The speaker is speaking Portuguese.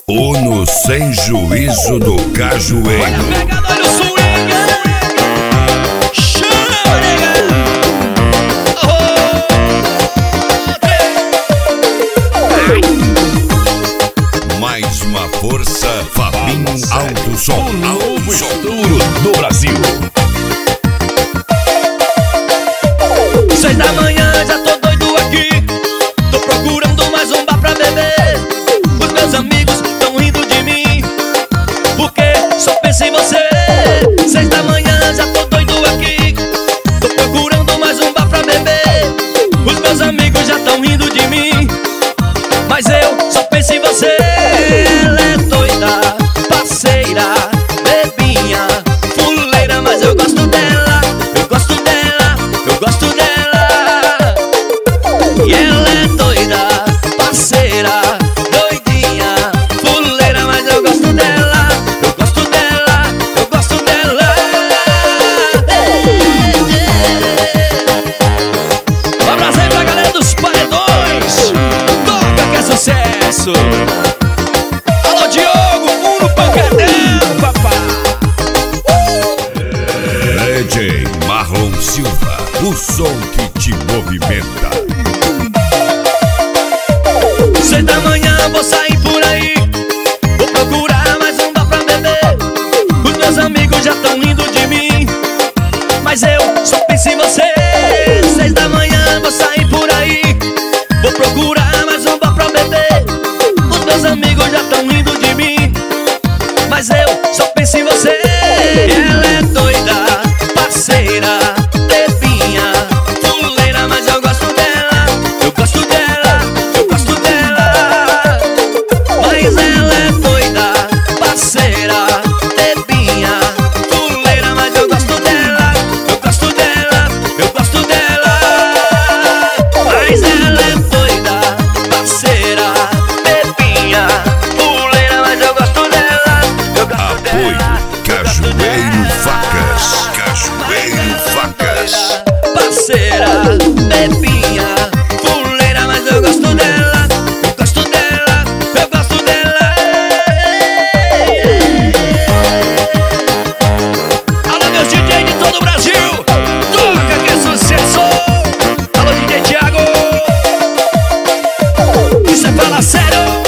Uno sem juízo do Cajueiro. Pegador do swing, chama, nega. Mais uma força, Fabinho Alto Som. O novo estouro do Brasil. 6 da manhã, já tô doido aqui. Tô procurando mais um bar pra beber. Os meus amigos tão rindo de mim, porque só penso em você. 6 da manhã, já tô doido aqui. Tô procurando mais um bar pra beber. Os meus amigos já tão rindo de mim, mas eu só penso em você. Ela é doida, parceira, bebinha, fuleira, mas eu gosto dela, eu gosto dela, eu gosto dela. E ela é doida, parceira, doidinha, fuleira, mas eu gosto dela, eu gosto dela, eu gosto dela. Um abraço aí pra galera dos paredões. Toca que é sucesso. Alô, Diogo, Uno Pancadão, papai. DJ Marlon Silva, o som que te movimenta. 6 da manhã vou sair por aí, vou procurar mais um bar pra beber. Os meus amigos já tão rindo de mim, mas eu só penso em você. 6 da manhã vou sair por aí, vou procurar mais um bar pra beber. Os meus amigos já tão rindo de mim, mas eu só penso em você. Ela é doida, parceira, bebinha, fuleira, mas eu gosto dela, eu gosto dela, eu gosto dela. Mas ela é doida, parceira, bebinha, fuleira, mas eu gosto dela, eu gosto dela, eu gosto dela. Mas ela é doida, parceira, bebinha, fuleira, mas eu gosto dela, eu gosto Apoio dela. Cajueiro Facas. Cajueiro Facas. Parceira, bebinha, fuleira, mas eu gosto dela, eu gosto dela, eu gosto dela. Alô, meus DJ de todo o Brasil, toca que é sucesso. Alô, DJ Thiago, isso é fala sério.